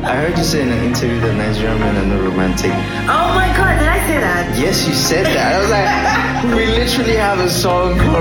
I heard you say in an interview that Nigerian men are not romantic. Oh my god, did I say that? Yes, you said that. I was like, we literally have a song called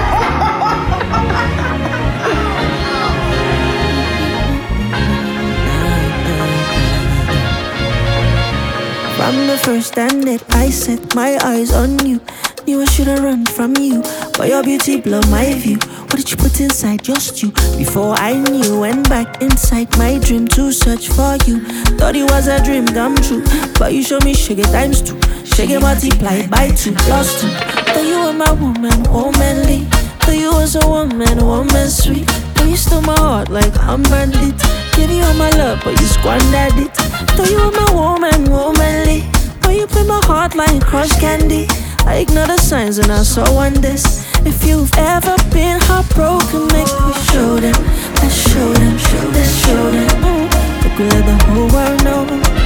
From the first time that I set my eyes on you, knew I should've run from you, but your beauty blew my view. What did you put inside? Just you. Before I knew, went back inside my dream to search for you. Thought it was a dream come true, but you showed me sugar times two, sugar multiplied by 2 plus 2. Thought you were my woman, womanly. Thought you was a woman, woman sweet. But you stole my heart like I'm bandit. Gave you all my love, but you squandered it. Thought you were my woman, womanly. But you play my heart like crushed candy. I ignored the signs and I saw one this. If you've ever been heartbroken, make me show them. Let's show them, let's show them. Look, we let the whole world know.